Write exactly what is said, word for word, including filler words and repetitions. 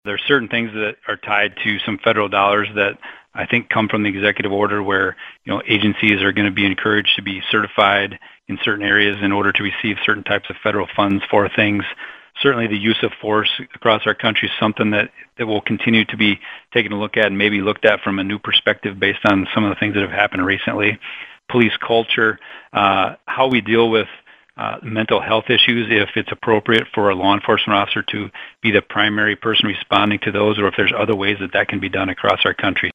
There are certain things that are tied to some federal dollars that I think come from the executive order where, you know, agencies are going to be encouraged to be certified in certain areas in order to receive certain types of federal funds for things. Certainly the use of force across our country is something that, that will continue to be taken a look at and maybe looked at from a new perspective based on some of the things that have happened recently. Police culture, uh, how we deal with uh, mental health issues, if it's appropriate for a law enforcement officer to be the primary person responding to those, or if there's other ways that that can be done across our country.